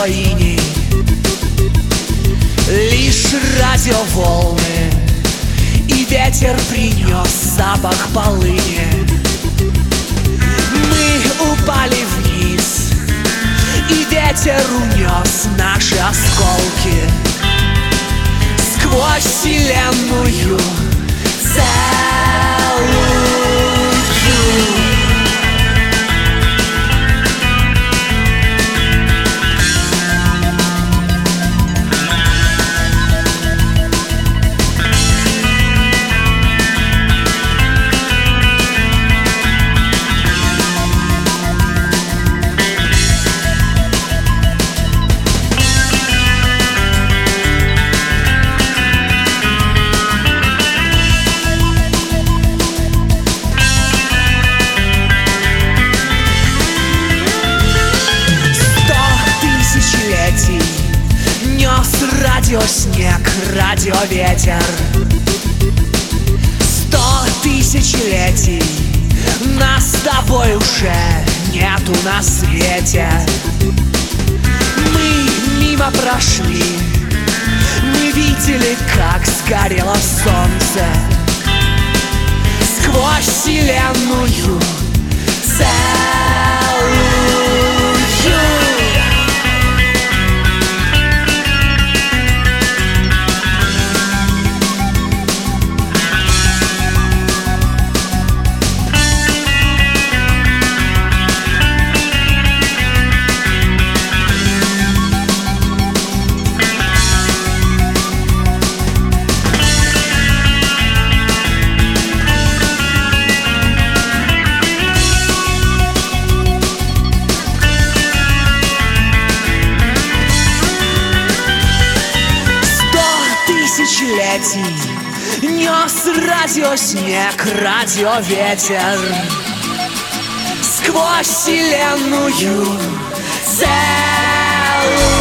что иней, лишь радиоволны, и ветер принес запах полыни. Мы упали вниз, и ветер унес наши осколки сквозь вселенную целую. Радиоснег, радиоветер, 100 тысячелетий нас с тобой уже нету на свете. Мы мимо прошли, мы видели, как сгорело солнце сквозь вселенную целую. Нес радиоснег, радиоветер сквозь вселенную целую.